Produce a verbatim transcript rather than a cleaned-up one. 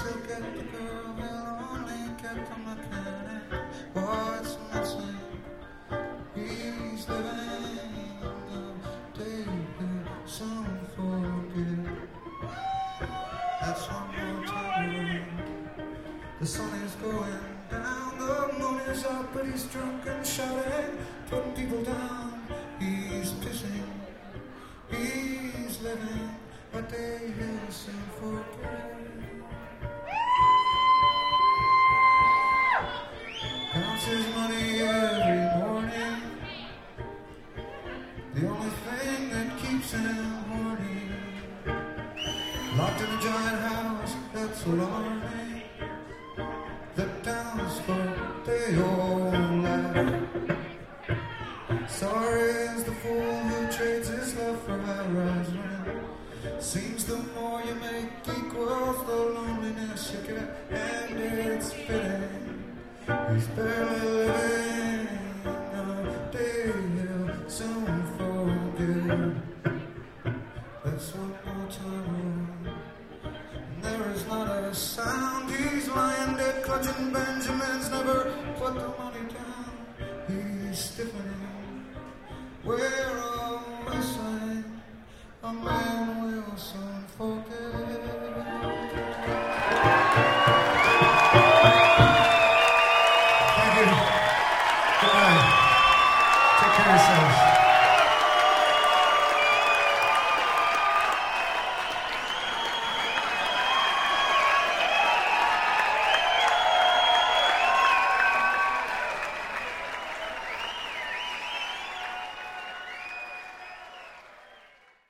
he'll get the girl, he'll only get the mechanic. What's missing? He's living the day he'll soon forget. That's one more time. The sun is going down, the moon is up, but he's drunk and shouting, putting people down. He's pissing, he's living a day he'll soon forget. Counts his money every morning, the only thing that keeps him horny. Locked in a giant house that's alarming. The town's folk, they all laugh. Sorry is the fool who trades his love for high-rise rent. Seems the more you make equals the loneliness you get, and it's fitting. He's barely living a day he'll soon forget. That's one more time. And there is not a sound. He's lying dead, clutching Benjamins, never put the money down. He's stiffening. We're all missing a man.